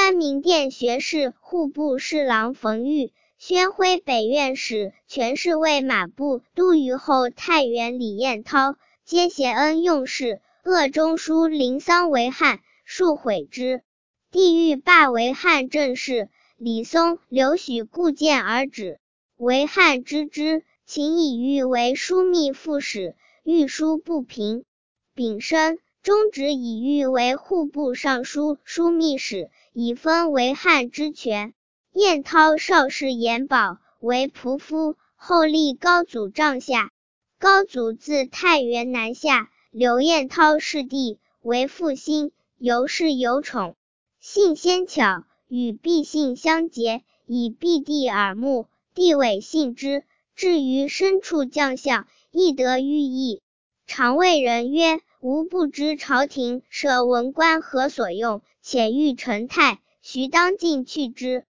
三明殿学士、户部侍郎冯玉、宣徽北院使、全侍卫马步都虞候太原李彦涛，皆谢恩用事，鄂中书临丧为汉，数毁之。帝欲罢为汉正事，李松、刘许固谏而止。为汉知之，请以玉为枢密副使，御书不平。丙申，中旨以玉为户部尚书、枢密使，以封为汉之权。彦涛少室延保，为仆夫，后立高祖帐下。高祖自太原南下，留彦涛侍弟，为父心，尤是有宠。性纤巧，与毕姓相结，以毕弟耳目，帝委信之。至于身处将相，亦得寓意。常谓人曰：吾不知朝廷设文官何所用，且欲成泰，须当尽去之。